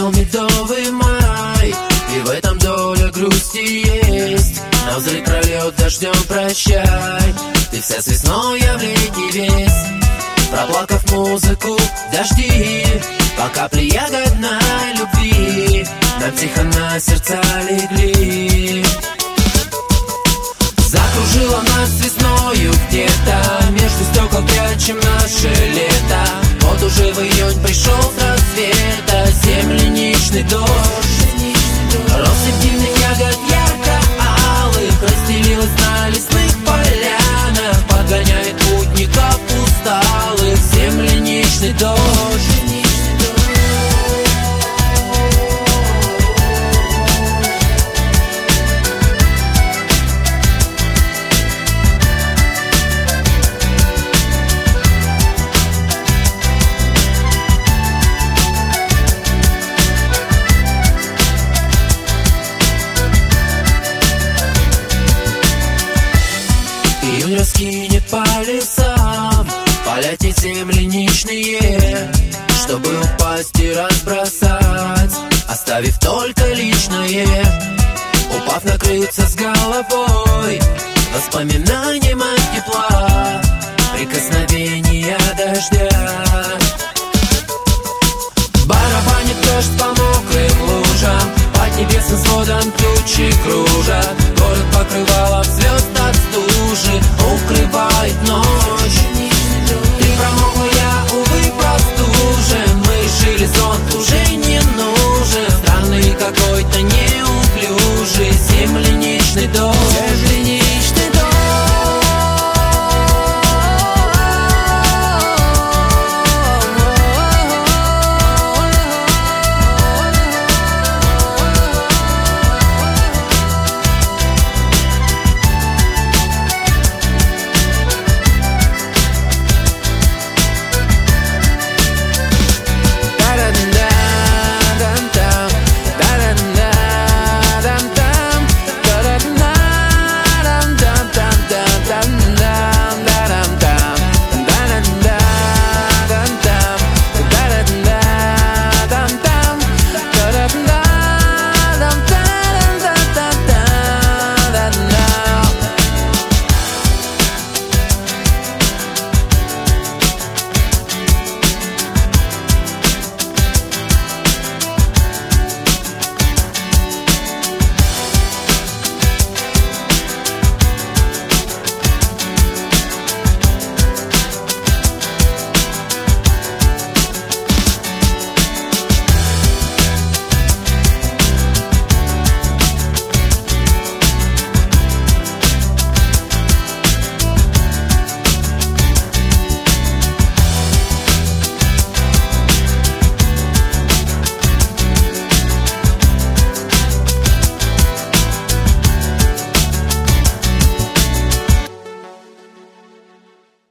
Наступил медовый май, и в этом доля грусти есть. Навзрыд прольет дождем прощай, ты вся с весной, я в летний весь. Проплакав музыку дожди, по капле ягодной любви, нам тихо на сердца легли. Закружила нас весною где-то, между стекол прячем наше лето. Вот уже в июнь пришел с рассвета земляничный дождь. Россыпь дивных ягод ярко-алых расстелилась на лесных полянах, подгоняет путников усталых земляничный дождь. Июнь раскинет по лесам поля те земляничные, чтобы упасть и разбросать, оставив только личное. Упав, накрыться с головой воспоминанием от тепла, прикосновения дождя. Барабанит дождь по мокрым лужам, под небесным сводом тучи кружат. Город покрывалом звезд от стужи укрывает ночь.